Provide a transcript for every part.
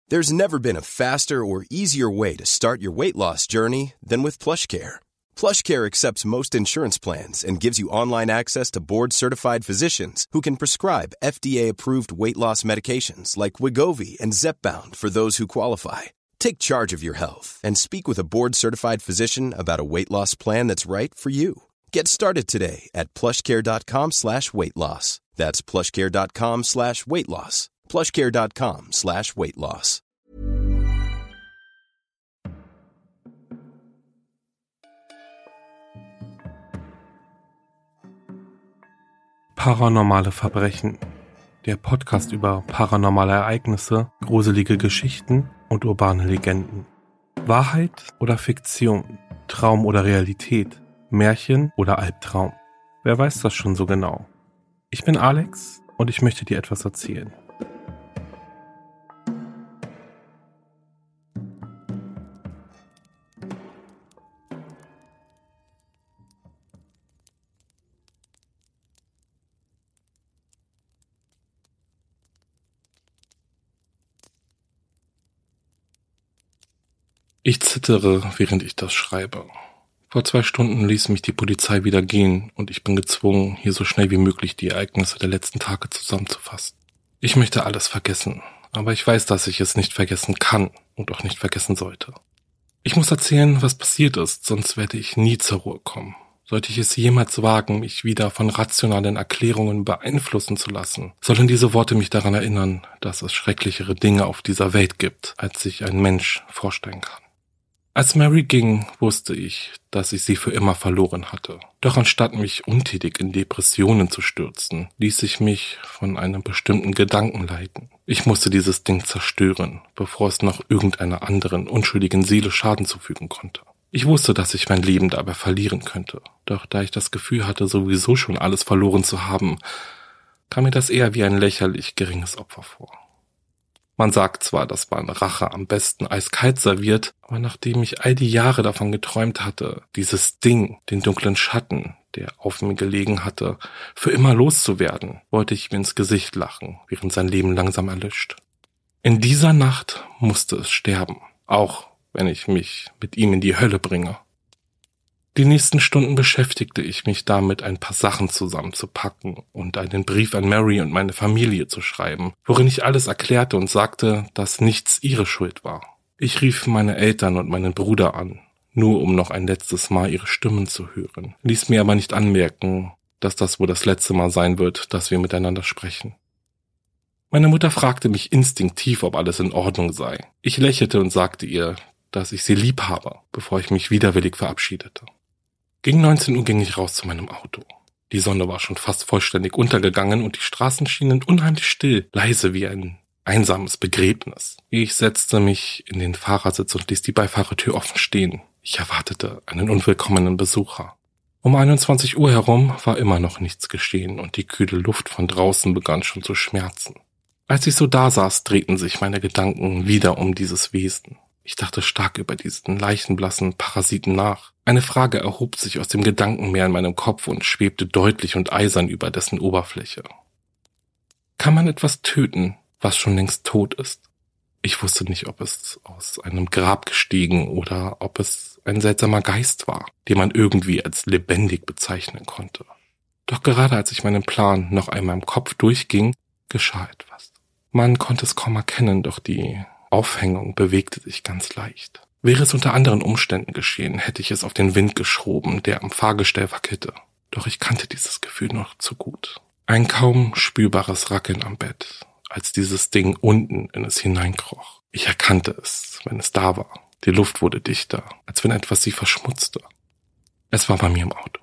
There's never been a faster or easier way to start your weight loss journey than with PlushCare. PlushCare accepts most insurance plans and gives you online access to board-certified physicians who can prescribe FDA-approved weight loss medications like Wegovy and Zepbound for those who qualify. Take charge of your health and speak with a board-certified physician about a weight loss plan that's right for you. Get started today at plushcare.com/weightloss. That's plushcare.com/weightloss. plushcare.com/weightloss. Paranormale Verbrechen. Der Podcast über paranormale Ereignisse, gruselige Geschichten und urbane Legenden. Wahrheit oder Fiktion? Traum oder Realität? Märchen oder Albtraum? Wer weiß das schon so genau? Ich bin Alex und ich möchte dir etwas erzählen. Ich zittere, während ich das schreibe. Vor 2 Stunden ließ mich die Polizei wieder gehen und ich bin gezwungen, hier so schnell wie möglich die Ereignisse der letzten Tage zusammenzufassen. Ich möchte alles vergessen, aber ich weiß, dass ich es nicht vergessen kann und auch nicht vergessen sollte. Ich muss erzählen, was passiert ist, sonst werde ich nie zur Ruhe kommen. Sollte ich es jemals wagen, mich wieder von rationalen Erklärungen beeinflussen zu lassen, sollen diese Worte mich daran erinnern, dass es schrecklichere Dinge auf dieser Welt gibt, als sich ein Mensch vorstellen kann. Als Mary ging, wusste ich, dass ich sie für immer verloren hatte. Doch anstatt mich untätig in Depressionen zu stürzen, ließ ich mich von einem bestimmten Gedanken leiten. Ich musste dieses Ding zerstören, bevor es noch irgendeiner anderen unschuldigen Seele Schaden zufügen konnte. Ich wusste, dass ich mein Leben dabei verlieren könnte. Doch da ich das Gefühl hatte, sowieso schon alles verloren zu haben, kam mir das eher wie ein lächerlich geringes Opfer vor. Man sagt zwar, dass man Rache am besten eiskalt serviert, aber nachdem ich all die Jahre davon geträumt hatte, dieses Ding, den dunklen Schatten, der auf mir gelegen hatte, für immer loszuwerden, wollte ich ihm ins Gesicht lachen, während sein Leben langsam erlischt. In dieser Nacht musste es sterben, auch wenn ich mich mit ihm in die Hölle bringe. Die nächsten Stunden beschäftigte ich mich damit, ein paar Sachen zusammenzupacken und einen Brief an Mary und meine Familie zu schreiben, worin ich alles erklärte und sagte, dass nichts ihre Schuld war. Ich rief meine Eltern und meinen Bruder an, nur um noch ein letztes Mal ihre Stimmen zu hören, ließ mir aber nicht anmerken, dass das wohl das letzte Mal sein wird, dass wir miteinander sprechen. Meine Mutter fragte mich instinktiv, ob alles in Ordnung sei. Ich lächelte und sagte ihr, dass ich sie lieb habe, bevor ich mich widerwillig verabschiedete. Gegen 19 Uhr ging ich raus zu meinem Auto. Die Sonne war schon fast vollständig untergegangen und die Straßen schienen unheimlich still, leise wie ein einsames Begräbnis. Ich setzte mich in den Fahrersitz und ließ die Beifahrertür offen stehen. Ich erwartete einen unwillkommenen Besucher. Um 21 Uhr herum war immer noch nichts geschehen und die kühle Luft von draußen begann schon zu schmerzen. Als ich so dasaß, drehten sich meine Gedanken wieder um dieses Wesen. Ich dachte stark über diesen leichenblassen Parasiten nach. Eine Frage erhob sich aus dem Gedankenmeer in meinem Kopf und schwebte deutlich und eisern über dessen Oberfläche. Kann man etwas töten, was schon längst tot ist? Ich wusste nicht, ob es aus einem Grab gestiegen oder ob es ein seltsamer Geist war, den man irgendwie als lebendig bezeichnen konnte. Doch gerade als ich meinen Plan noch einmal im Kopf durchging, geschah etwas. Man konnte es kaum erkennen, doch die Aufhängung bewegte sich ganz leicht. Wäre es unter anderen Umständen geschehen, hätte ich es auf den Wind geschoben, der am Fahrgestell wackelte. Doch ich kannte dieses Gefühl noch zu gut. Ein kaum spürbares Rackeln am Bett, als dieses Ding unten in es hineinkroch. Ich erkannte es, wenn es da war. Die Luft wurde dichter, als wenn etwas sie verschmutzte. Es war bei mir im Auto.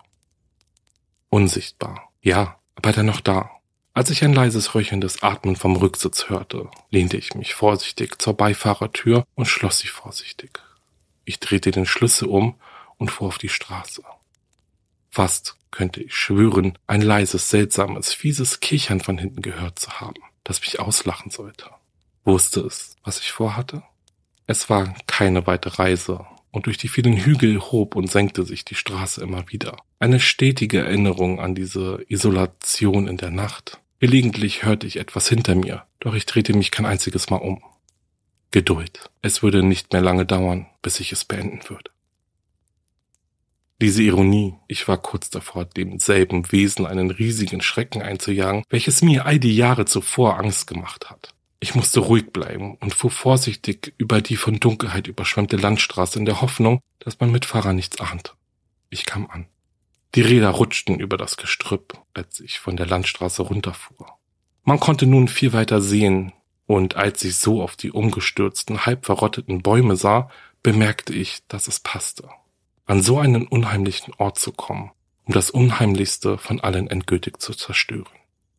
Unsichtbar, ja, aber dennoch da. Als ich ein leises, röchelndes Atmen vom Rücksitz hörte, lehnte ich mich vorsichtig zur Beifahrertür und schloss sie vorsichtig. Ich drehte den Schlüssel um und fuhr auf die Straße. Fast könnte ich schwören, ein leises, seltsames, fieses Kichern von hinten gehört zu haben, das mich auslachen sollte. Wusste es, was ich vorhatte? Es war keine weite Reise, und durch die vielen Hügel hob und senkte sich die Straße immer wieder. Eine stetige Erinnerung an diese Isolation in der Nacht. Gelegentlich hörte ich etwas hinter mir, doch ich drehte mich kein einziges Mal um. Geduld. Es würde nicht mehr lange dauern, bis ich es beenden würde. Diese Ironie, ich war kurz davor, demselben Wesen einen riesigen Schrecken einzujagen, welches mir all die Jahre zuvor Angst gemacht hat. Ich musste ruhig bleiben und fuhr vorsichtig über die von Dunkelheit überschwemmte Landstraße in der Hoffnung, dass mein Mitfahrer nichts ahnte. Ich kam an. Die Räder rutschten über das Gestrüpp, als ich von der Landstraße runterfuhr. Man konnte nun viel weiter sehen, und als ich so auf die umgestürzten, halb verrotteten Bäume sah, bemerkte ich, dass es passte, an so einen unheimlichen Ort zu kommen, um das Unheimlichste von allen endgültig zu zerstören.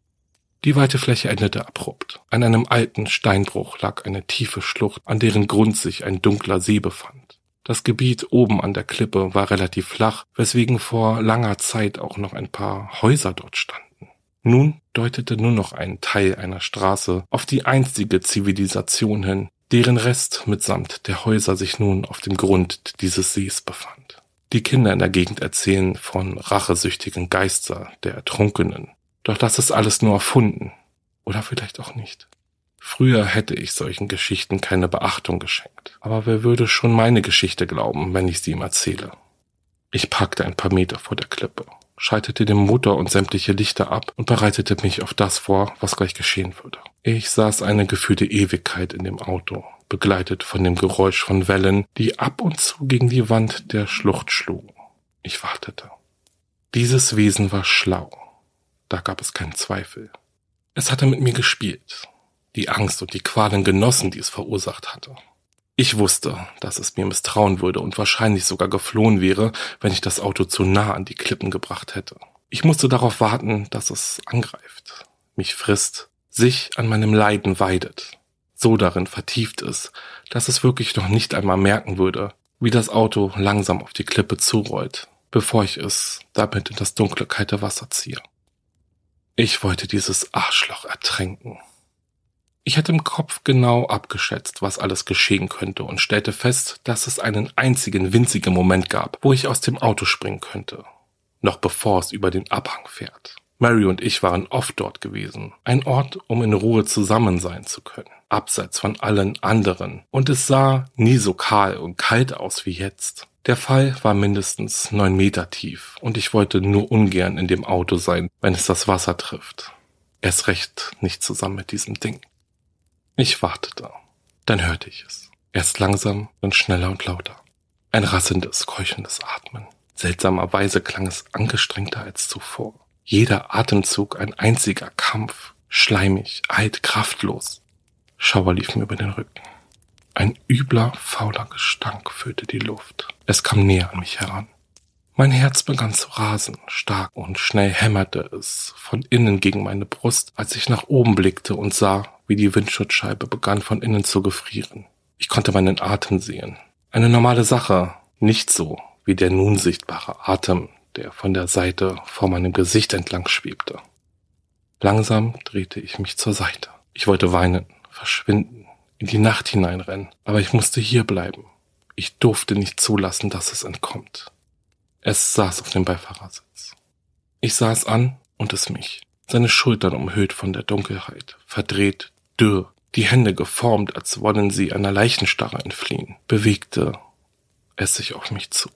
Die weite Fläche endete abrupt. An einem alten Steinbruch lag eine tiefe Schlucht, an deren Grund sich ein dunkler See befand. Das Gebiet oben an der Klippe war relativ flach, weswegen vor langer Zeit auch noch ein paar Häuser dort standen. Nun deutete nur noch ein Teil einer Straße auf die einstige Zivilisation hin, deren Rest mitsamt der Häuser sich nun auf dem Grund dieses Sees befand. Die Kinder in der Gegend erzählen von rachesüchtigen Geister der Ertrunkenen. Doch das ist alles nur erfunden. Oder vielleicht auch nicht. Früher hätte ich solchen Geschichten keine Beachtung geschenkt. Aber wer würde schon meine Geschichte glauben, wenn ich sie ihm erzähle? Ich parkte ein paar Meter vor der Klippe, schaltete den Motor und sämtliche Lichter ab und bereitete mich auf das vor, was gleich geschehen würde. Ich saß eine gefühlte Ewigkeit in dem Auto, begleitet von dem Geräusch von Wellen, die ab und zu gegen die Wand der Schlucht schlugen. Ich wartete. Dieses Wesen war schlau. Da gab es keinen Zweifel. Es hatte mit mir gespielt, die Angst und die Qualen genossen, die es verursacht hatte. Ich wusste, dass es mir misstrauen würde und wahrscheinlich sogar geflohen wäre, wenn ich das Auto zu nah an die Klippen gebracht hätte. Ich musste darauf warten, dass es angreift, mich frisst, sich an meinem Leiden weidet, so darin vertieft ist, dass es wirklich noch nicht einmal merken würde, wie das Auto langsam auf die Klippe zurollt, bevor ich es damit in das dunkle, kalte Wasser ziehe. Ich wollte dieses Arschloch ertränken. Ich hatte im Kopf genau abgeschätzt, was alles geschehen könnte und stellte fest, dass es einen einzigen winzigen Moment gab, wo ich aus dem Auto springen könnte, noch bevor es über den Abhang fährt. Mary und ich waren oft dort gewesen, ein Ort, um in Ruhe zusammen sein zu können, abseits von allen anderen, und es sah nie so kahl und kalt aus wie jetzt. Der Fall war mindestens 9 Meter tief und ich wollte nur ungern in dem Auto sein, wenn es das Wasser trifft. Erst recht nicht zusammen mit diesem Ding. Ich wartete. Dann hörte ich es. Erst langsam, dann schneller und lauter. Ein rasselndes, keuchendes Atmen. Seltsamerweise klang es angestrengter als zuvor. Jeder Atemzug ein einziger Kampf. Schleimig, alt, kraftlos. Schauer lief mir über den Rücken. Ein übler, fauler Gestank füllte die Luft. Es kam näher an mich heran. Mein Herz begann zu rasen, stark und schnell hämmerte es von innen gegen meine Brust, als ich nach oben blickte und sah, wie die Windschutzscheibe begann von innen zu gefrieren. Ich konnte meinen Atem sehen. Eine normale Sache, nicht so wie der nun sichtbare Atem, der von der Seite vor meinem Gesicht entlang schwebte. Langsam drehte ich mich zur Seite. Ich wollte weinen, verschwinden, in die Nacht hineinrennen, aber ich musste hier bleiben. Ich durfte nicht zulassen, dass es entkommt. Es saß auf dem Beifahrersitz. Ich sah es an und es mich. Seine Schultern umhüllt von der Dunkelheit, verdreht, dürr, die Hände geformt, als wollen sie einer Leichenstarre entfliehen, bewegte es sich auf mich zu.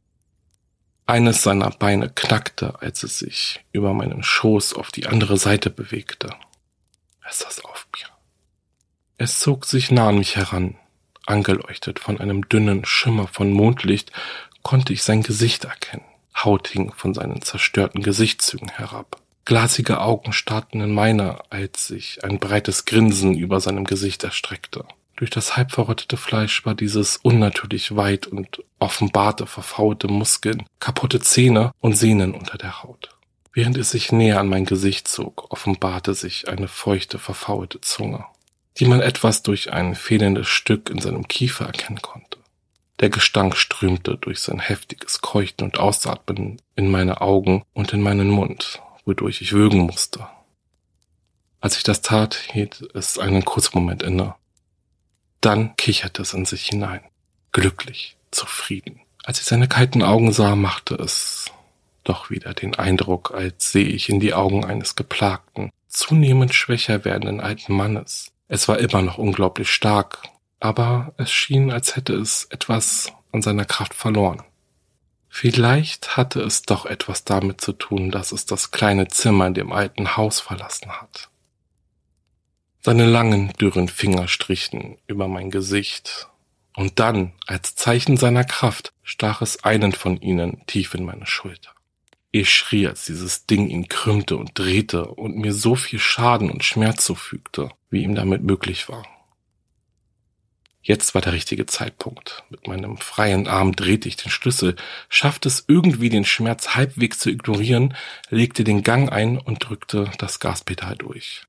Eines seiner Beine knackte, als es sich über meinen Schoß auf die andere Seite bewegte. Es saß auf mir. Es zog sich nah an mich heran. Angeleuchtet von einem dünnen Schimmer von Mondlicht konnte ich sein Gesicht erkennen. Haut hing von seinen zerstörten Gesichtszügen herab. Glasige Augen starrten in meine, als sich ein breites Grinsen über seinem Gesicht erstreckte. Durch das halb verrottete Fleisch war dieses unnatürlich weit und offenbarte verfaulte Muskeln, kaputte Zähne und Sehnen unter der Haut. Während es sich näher an mein Gesicht zog, offenbarte sich eine feuchte, verfaulte Zunge, die man etwas durch ein fehlendes Stück in seinem Kiefer erkennen konnte. Der Gestank strömte durch sein heftiges Keuchen und Ausatmen in meine Augen und in meinen Mund, wodurch ich würgen musste. Als ich das tat, hielt es einen kurzen Moment inne. Dann kicherte es in sich hinein, glücklich, zufrieden. Als ich seine kalten Augen sah, machte es doch wieder den Eindruck, als sehe ich in die Augen eines geplagten, zunehmend schwächer werdenden alten Mannes. Es war immer noch unglaublich stark, aber es schien, als hätte es etwas an seiner Kraft verloren. Vielleicht hatte es doch etwas damit zu tun, dass es das kleine Zimmer in dem alten Haus verlassen hat. Seine langen, dürren Finger strichen über mein Gesicht, und dann, als Zeichen seiner Kraft, stach es einen von ihnen tief in meine Schulter. Ich schrie, als dieses Ding ihn krümmte und drehte und mir so viel Schaden und Schmerz zufügte, wie ihm damit möglich war. Jetzt war der richtige Zeitpunkt. Mit meinem freien Arm drehte ich den Schlüssel, schaffte es irgendwie, den Schmerz halbwegs zu ignorieren, legte den Gang ein und drückte das Gaspedal durch.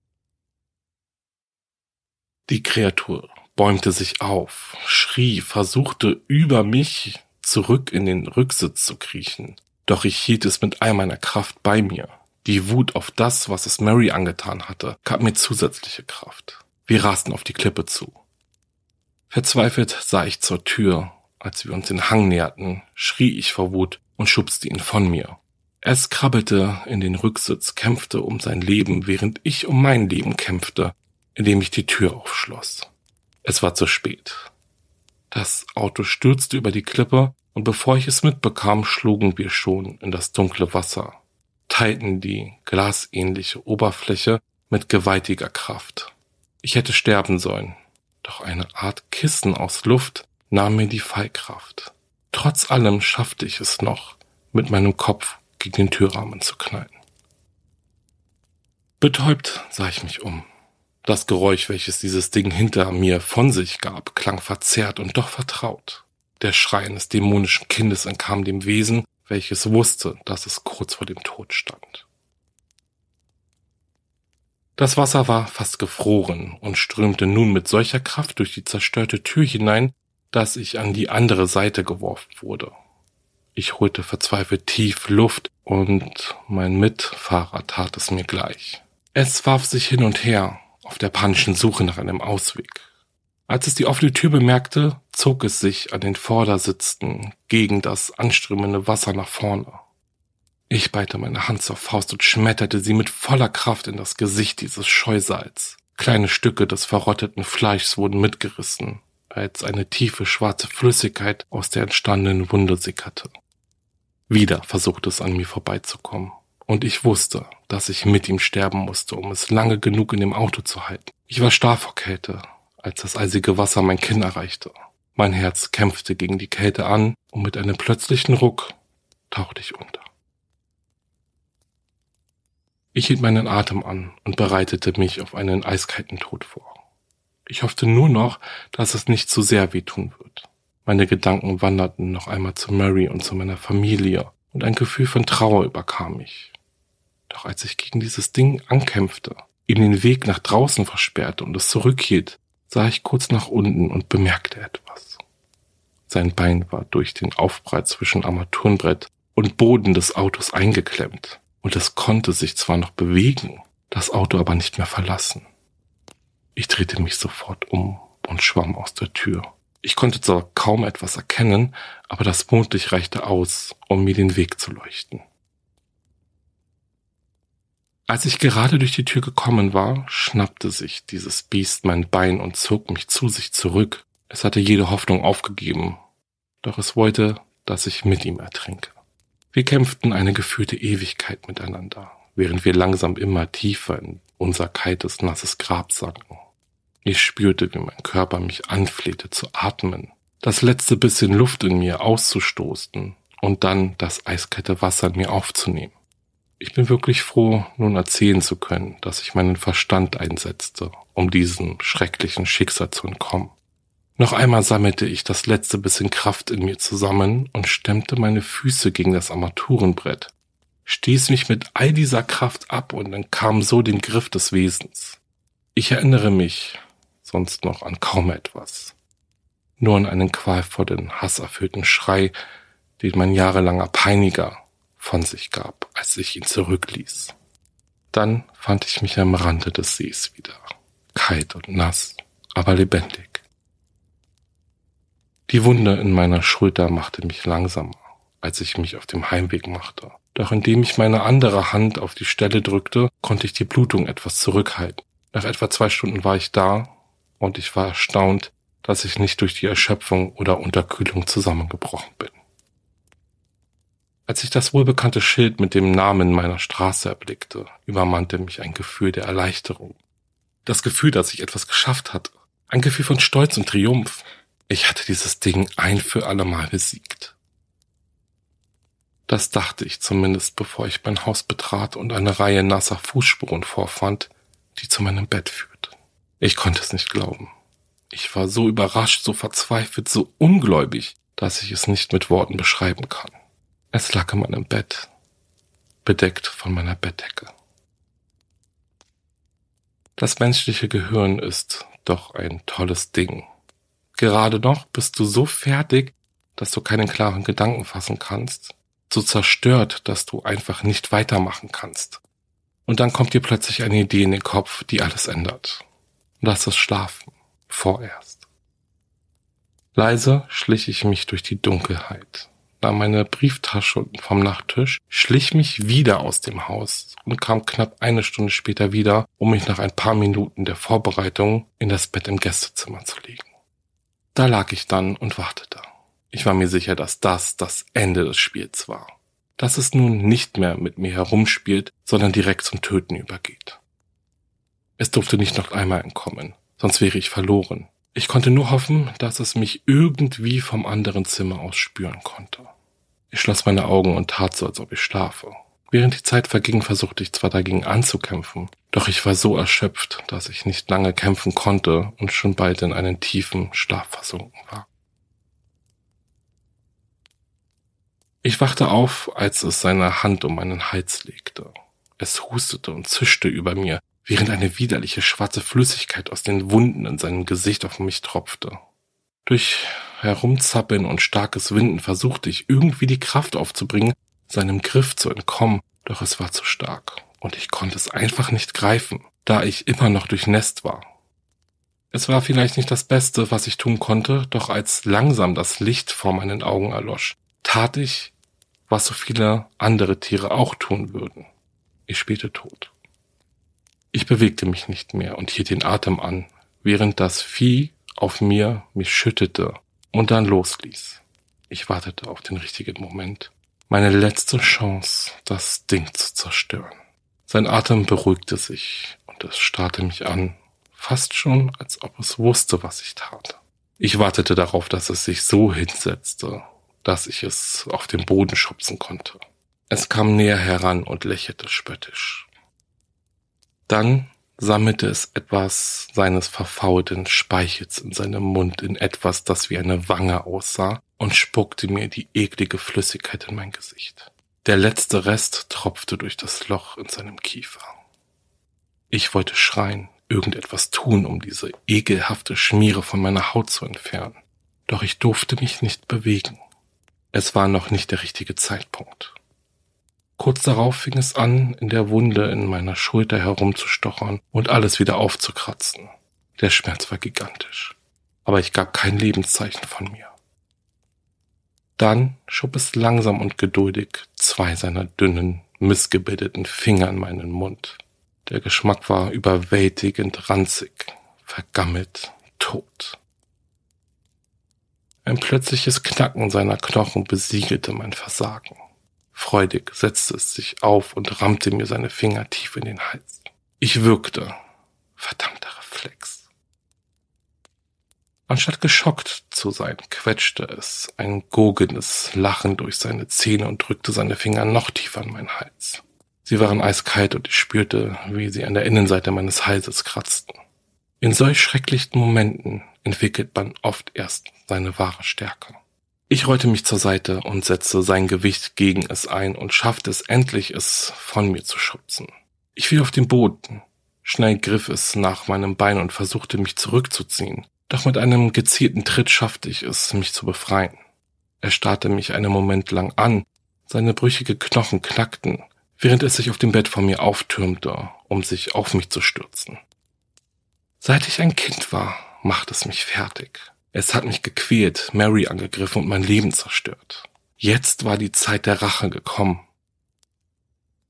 Die Kreatur bäumte sich auf, schrie, versuchte über mich zurück in den Rücksitz zu kriechen. Doch ich hielt es mit all meiner Kraft bei mir. Die Wut auf das, was es Mary angetan hatte, gab mir zusätzliche Kraft. Wir rasten auf die Klippe zu. Verzweifelt sah ich zur Tür. Als wir uns den Hang näherten, schrie ich vor Wut und schubste ihn von mir. Es krabbelte in den Rücksitz, kämpfte um sein Leben, während ich um mein Leben kämpfte, indem ich die Tür aufschloss. Es war zu spät. Das Auto stürzte über die Klippe und bevor ich es mitbekam, schlugen wir schon in das dunkle Wasser, teilten die glasähnliche Oberfläche mit gewaltiger Kraft. Ich hätte sterben sollen, doch eine Art Kissen aus Luft nahm mir die Fallkraft. Trotz allem schaffte ich es noch, mit meinem Kopf gegen den Türrahmen zu knallen. Betäubt sah ich mich um. Das Geräusch, welches dieses Ding hinter mir von sich gab, klang verzerrt und doch vertraut. Der Schrei eines dämonischen Kindes entkam dem Wesen, welches wusste, dass es kurz vor dem Tod stand. Das Wasser war fast gefroren und strömte nun mit solcher Kraft durch die zerstörte Tür hinein, dass ich an die andere Seite geworfen wurde. Ich holte verzweifelt tief Luft und mein Mitfahrer tat es mir gleich. Es warf sich hin und her, auf der panischen Suche nach einem Ausweg. Als es die offene Tür bemerkte, zog es sich an den Vordersitzen gegen das anströmende Wasser nach vorne. Ich ballte meine Hand zur Faust und schmetterte sie mit voller Kraft in das Gesicht dieses Scheusals. Kleine Stücke des verrotteten Fleischs wurden mitgerissen, als eine tiefe schwarze Flüssigkeit aus der entstandenen Wunde sickerte. Wieder versuchte es an mir vorbeizukommen, und ich wusste, dass ich mit ihm sterben musste, um es lange genug in dem Auto zu halten. Ich war starr vor Kälte, als das eisige Wasser mein Kinn erreichte. Mein Herz kämpfte gegen die Kälte an, und mit einem plötzlichen Ruck tauchte ich unter. Ich hielt meinen Atem an und bereitete mich auf einen eiskalten Tod vor. Ich hoffte nur noch, dass es nicht zu sehr wehtun wird. Meine Gedanken wanderten noch einmal zu Mary und zu meiner Familie, und ein Gefühl von Trauer überkam mich. Doch als ich gegen dieses Ding ankämpfte, ihm den Weg nach draußen versperrte und es zurückhielt, sah ich kurz nach unten und bemerkte etwas. Sein Bein war durch den Aufprall zwischen Armaturenbrett und Boden des Autos eingeklemmt. Und es konnte sich zwar noch bewegen, das Auto aber nicht mehr verlassen. Ich drehte mich sofort um und schwamm aus der Tür. Ich konnte zwar kaum etwas erkennen, aber das Mondlicht reichte aus, um mir den Weg zu leuchten. Als ich gerade durch die Tür gekommen war, schnappte sich dieses Biest mein Bein und zog mich zu sich zurück. Es hatte jede Hoffnung aufgegeben, doch es wollte, dass ich mit ihm ertrinke. Wir kämpften eine gefühlte Ewigkeit miteinander, während wir langsam immer tiefer in unser kaltes, nasses Grab sanken. Ich spürte, wie mein Körper mich anflehte zu atmen, das letzte bisschen Luft in mir auszustoßen und dann das eiskalte Wasser in mir aufzunehmen. Ich bin wirklich froh, nun erzählen zu können, dass ich meinen Verstand einsetzte, um diesem schrecklichen Schicksal zu entkommen. Noch einmal sammelte ich das letzte bisschen Kraft in mir zusammen und stemmte meine Füße gegen das Armaturenbrett, stieß mich mit all dieser Kraft ab und entkam so den Griff des Wesens. Ich erinnere mich sonst noch an kaum etwas, nur an einen qualvollen, hasserfüllten Schrei, den mein jahrelanger Peiniger von sich gab, als ich ihn zurückließ. Dann fand ich mich am Rande des Sees wieder, kalt und nass, aber lebendig. Die Wunde in meiner Schulter machte mich langsamer, als ich mich auf dem Heimweg machte. Doch indem ich meine andere Hand auf die Stelle drückte, konnte ich die Blutung etwas zurückhalten. Nach etwa 2 Stunden war ich da und ich war erstaunt, dass ich nicht durch die Erschöpfung oder Unterkühlung zusammengebrochen bin. Als ich das wohlbekannte Schild mit dem Namen meiner Straße erblickte, übermannte mich ein Gefühl der Erleichterung. Das Gefühl, dass ich etwas geschafft hatte. Ein Gefühl von Stolz und Triumph. Ich hatte dieses Ding ein für alle Mal besiegt. Das dachte ich zumindest, bevor ich mein Haus betrat und eine Reihe nasser Fußspuren vorfand, die zu meinem Bett führten. Ich konnte es nicht glauben. Ich war so überrascht, so verzweifelt, so ungläubig, dass ich es nicht mit Worten beschreiben kann. Es lag in meinem Bett, bedeckt von meiner Bettdecke. Das menschliche Gehirn ist doch ein tolles Ding. Gerade noch bist du so fertig, dass du keinen klaren Gedanken fassen kannst, so zerstört, dass du einfach nicht weitermachen kannst. Und dann kommt dir plötzlich eine Idee in den Kopf, die alles ändert. Lass es schlafen, vorerst. Leise schlich ich mich durch die Dunkelheit, nahm meine Brieftasche vom Nachttisch, schlich mich wieder aus dem Haus und kam knapp eine Stunde später wieder, um mich nach ein paar Minuten der Vorbereitung in das Bett im Gästezimmer zu legen. Da lag ich dann und wartete. Ich war mir sicher, dass das Ende des Spiels war. Dass es nun nicht mehr mit mir herumspielt, sondern direkt zum Töten übergeht. Es durfte nicht noch einmal entkommen, sonst wäre ich verloren. Ich konnte nur hoffen, dass es mich irgendwie vom anderen Zimmer aus spüren konnte. Ich schloss meine Augen und tat so, als ob ich schlafe. Während die Zeit verging, versuchte ich zwar dagegen anzukämpfen, doch ich war so erschöpft, dass ich nicht lange kämpfen konnte und schon bald in einen tiefen Schlaf versunken war. Ich wachte auf, als es seine Hand um meinen Hals legte. Es hustete und zischte über mir, während eine widerliche schwarze Flüssigkeit aus den Wunden in seinem Gesicht auf mich tropfte. Durch Herumzappeln und starkes Winden versuchte ich irgendwie die Kraft aufzubringen, seinem Griff zu entkommen, doch es war zu stark und ich konnte es einfach nicht greifen, da ich immer noch durchnässt war. Es war vielleicht nicht das Beste, was ich tun konnte, doch als langsam das Licht vor meinen Augen erlosch, tat ich, was so viele andere Tiere auch tun würden. Ich spielte tot. Ich bewegte mich nicht mehr und hielt den Atem an, während das Vieh auf mich schüttete und dann losließ. Ich wartete auf den richtigen Moment. Meine letzte Chance, das Ding zu zerstören. Sein Atem beruhigte sich und es starrte mich an, fast schon, als ob es wusste, was ich tat. Ich wartete darauf, dass es sich so hinsetzte, dass ich es auf den Boden schubsen konnte. Es kam näher heran und lächelte spöttisch. Dann sammelte es etwas seines verfaulten Speichels in seinem Mund in etwas, das wie eine Wange aussah, und spuckte mir die eklige Flüssigkeit in mein Gesicht. Der letzte Rest tropfte durch das Loch in seinem Kiefer. Ich wollte schreien, irgendetwas tun, um diese ekelhafte Schmiere von meiner Haut zu entfernen. Doch ich durfte mich nicht bewegen. Es war noch nicht der richtige Zeitpunkt. Kurz darauf fing es an, in der Wunde in meiner Schulter herumzustochern und alles wieder aufzukratzen. Der Schmerz war gigantisch, aber ich gab kein Lebenszeichen von mir. Dann schob es langsam und geduldig 2 seiner dünnen, missgebildeten Finger in meinen Mund. Der Geschmack war überwältigend ranzig, vergammelt, tot. Ein plötzliches Knacken seiner Knochen besiegelte mein Versagen. Freudig setzte es sich auf und rammte mir seine Finger tief in den Hals. Ich würgte. Verdammter Reflex. Anstatt geschockt zu sein, quetschte es ein gurgelndes Lachen durch seine Zähne und drückte seine Finger noch tiefer in meinen Hals. Sie waren eiskalt und ich spürte, wie sie an der Innenseite meines Halses kratzten. In solch schrecklichen Momenten entwickelt man oft erst seine wahre Stärke. Ich rollte mich zur Seite und setzte sein Gewicht gegen es ein und schaffte es endlich, es von mir zu schubsen. Ich fiel auf den Boden. Schnell griff es nach meinem Bein und versuchte, mich zurückzuziehen. Doch mit einem gezielten Tritt schaffte ich es, mich zu befreien. Er starrte mich einen Moment lang an. Seine brüchige Knochen knackten, während es sich auf dem Bett vor mir auftürmte, um sich auf mich zu stürzen. Seit ich ein Kind war, machte es mich fertig. Es hat mich gequält, Mary angegriffen und mein Leben zerstört. Jetzt war die Zeit der Rache gekommen.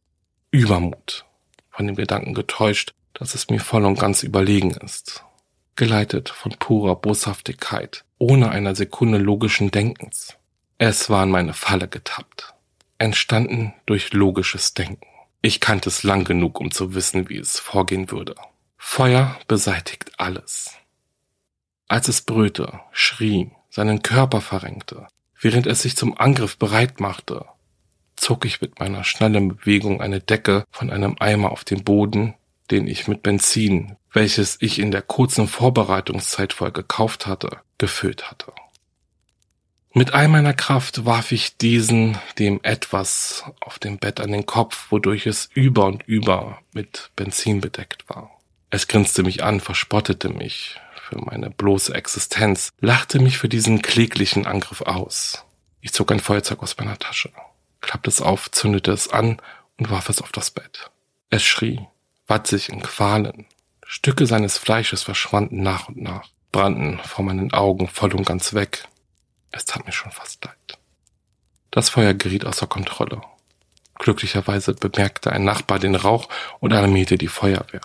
Übermut, von dem Gedanken getäuscht, dass es mir voll und ganz überlegen ist. geleitet von purer Boshaftigkeit, ohne einer Sekunde logischen Denkens. Es war in meine Falle getappt, entstanden durch logisches Denken. Ich kannte es lang genug, um zu wissen, wie es vorgehen würde. Feuer beseitigt alles. Als es brüllte, schrie, seinen Körper verrenkte, während es sich zum Angriff bereit machte, zog ich mit meiner schnellen Bewegung eine Decke von einem Eimer auf den Boden, den ich mit Benzin, welches ich in der kurzen Vorbereitungszeit vorher gekauft hatte, gefüllt hatte. Mit all meiner Kraft warf ich dem etwas auf dem Bett an den Kopf, wodurch es über und über mit Benzin bedeckt war. Es grinste mich an, verspottete mich für meine bloße Existenz, lachte mich für diesen kläglichen Angriff aus. Ich zog ein Feuerzeug aus meiner Tasche, klappte es auf, zündete es an und warf es auf das Bett. Es schrie, wand sich in Qualen. Stücke seines Fleisches verschwanden nach und nach, brannten vor meinen Augen voll und ganz weg. Es tat mir schon fast leid. Das Feuer geriet außer Kontrolle. Glücklicherweise bemerkte ein Nachbar den Rauch und alarmierte die Feuerwehr.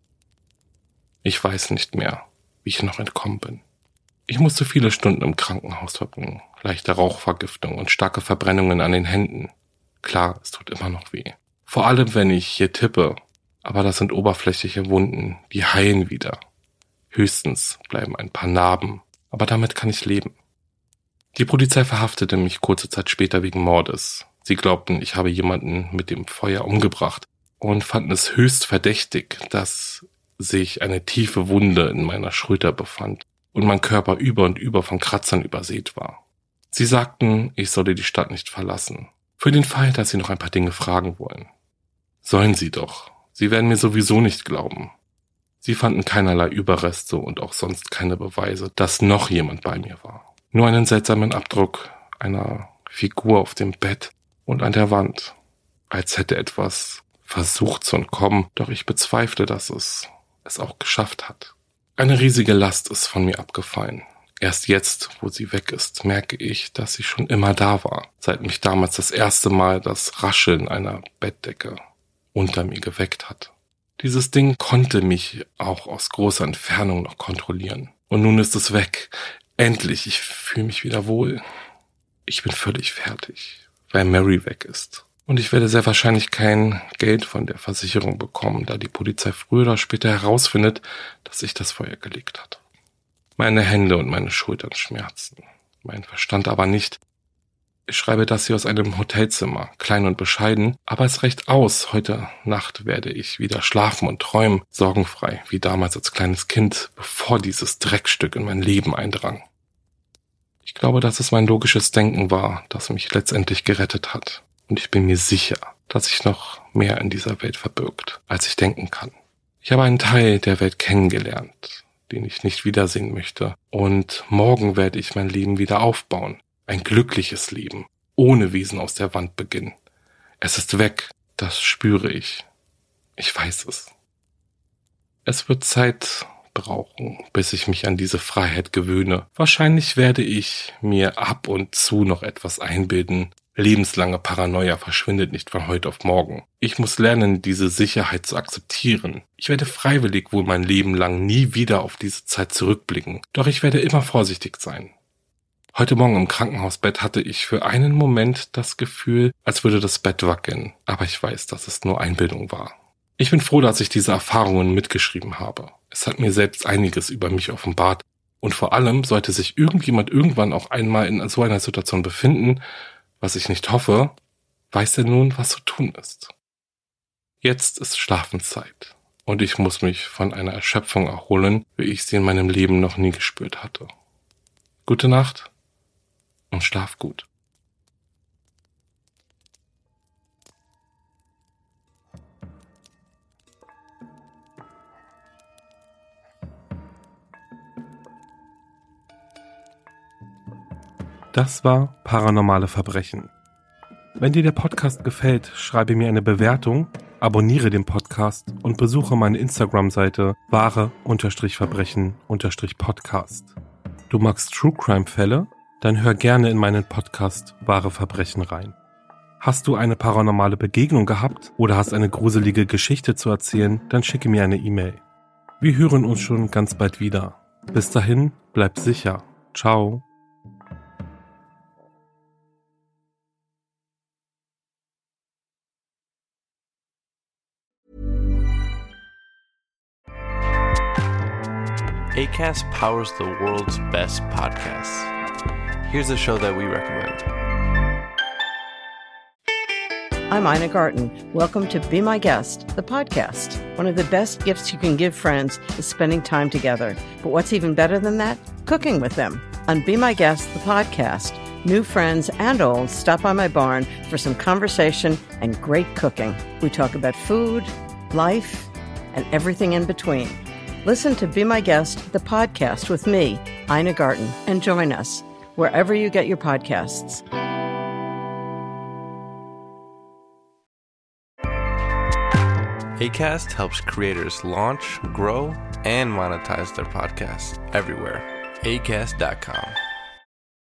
Ich weiß nicht mehr, wie ich noch entkommen bin. Ich musste viele Stunden im Krankenhaus verbringen, leichte Rauchvergiftung und starke Verbrennungen an den Händen. Klar, es tut immer noch weh. Vor allem, wenn ich hier tippe, aber das sind oberflächliche Wunden, die heilen wieder. Höchstens bleiben ein paar Narben, aber damit kann ich leben. Die Polizei verhaftete mich kurze Zeit später wegen Mordes. Sie glaubten, ich habe jemanden mit dem Feuer umgebracht und fanden es höchst verdächtig, dass sich eine tiefe Wunde in meiner Schulter befand und mein Körper über und über von Kratzern übersät war. Sie sagten, ich solle die Stadt nicht verlassen, für den Fall, dass sie noch ein paar Dinge fragen wollen. Sollen sie doch, sie werden mir sowieso nicht glauben. Sie fanden keinerlei Überreste und auch sonst keine Beweise, dass noch jemand bei mir war. Nur einen seltsamen Abdruck einer Figur auf dem Bett und an der Wand, als hätte etwas versucht zu entkommen, doch ich bezweifle, dass es auch geschafft hat. Eine riesige Last ist von mir abgefallen. Erst jetzt, wo sie weg ist, merke ich, dass sie schon immer da war, seit mich damals das erste Mal das Rascheln einer Bettdecke unter mir geweckt hat. Dieses Ding konnte mich auch aus großer Entfernung noch kontrollieren. Und nun ist es weg. Endlich, ich fühle mich wieder wohl. Ich bin völlig fertig, weil Mary weg ist. Und ich werde sehr wahrscheinlich kein Geld von der Versicherung bekommen, da die Polizei früher oder später herausfindet, dass sich das Feuer gelegt hat. Meine Hände und meine Schultern schmerzen, mein Verstand aber nicht. Ich schreibe das hier aus einem Hotelzimmer, klein und bescheiden, aber es reicht aus. Heute Nacht werde ich wieder schlafen und träumen, sorgenfrei, wie damals als kleines Kind, bevor dieses Dreckstück in mein Leben eindrang. Ich glaube, dass es mein logisches Denken war, das mich letztendlich gerettet hat. Und ich bin mir sicher, dass sich noch mehr in dieser Welt verbirgt, als ich denken kann. Ich habe einen Teil der Welt kennengelernt, den ich nicht wiedersehen möchte. Und morgen werde ich mein Leben wieder aufbauen. Ein glückliches Leben, ohne Wesen aus der Wand beginnen. Es ist weg, das spüre ich. Ich weiß es. Es wird Zeit brauchen, bis ich mich an diese Freiheit gewöhne. Wahrscheinlich werde ich mir ab und zu noch etwas einbilden. Lebenslange Paranoia verschwindet nicht von heute auf morgen. Ich muss lernen, diese Sicherheit zu akzeptieren. Ich werde freiwillig wohl mein Leben lang nie wieder auf diese Zeit zurückblicken. Doch ich werde immer vorsichtig sein. Heute Morgen im Krankenhausbett hatte ich für einen Moment das Gefühl, als würde das Bett wackeln. Aber ich weiß, dass es nur Einbildung war. Ich bin froh, dass ich diese Erfahrungen mitgeschrieben habe. Es hat mir selbst einiges über mich offenbart. Und vor allem sollte sich irgendjemand irgendwann auch einmal in so einer Situation befinden, was ich nicht hoffe, weiß er nun, was zu tun ist. Jetzt ist Schlafenszeit und ich muss mich von einer Erschöpfung erholen, wie ich sie in meinem Leben noch nie gespürt hatte. Gute Nacht und schlaf gut. Das war Paranormale Verbrechen. Wenn dir der Podcast gefällt, schreibe mir eine Bewertung, abonniere den Podcast und besuche meine Instagram-Seite wahre-verbrechen-podcast. Du magst True Crime Fälle? Dann hör gerne in meinen Podcast Wahre Verbrechen rein. Hast du eine paranormale Begegnung gehabt oder hast eine gruselige Geschichte zu erzählen, dann schicke mir eine E-Mail. Wir hören uns schon ganz bald wieder. Bis dahin, bleib sicher. Ciao. Acast powers the world's best podcasts. Here's a show that we recommend. I'm Ina Garten. Welcome to Be My Guest, the podcast. One of the best gifts you can give friends is spending time together. But what's even better than that? Cooking with them. On Be My Guest, the podcast, new friends and old stop by my barn for some conversation and great cooking. We talk about food, life, and everything in between. Listen to Be My Guest, the podcast with me, Ina Garten, and join us wherever you get your podcasts. Acast helps creators launch, grow, and monetize their podcasts everywhere. Acast.com.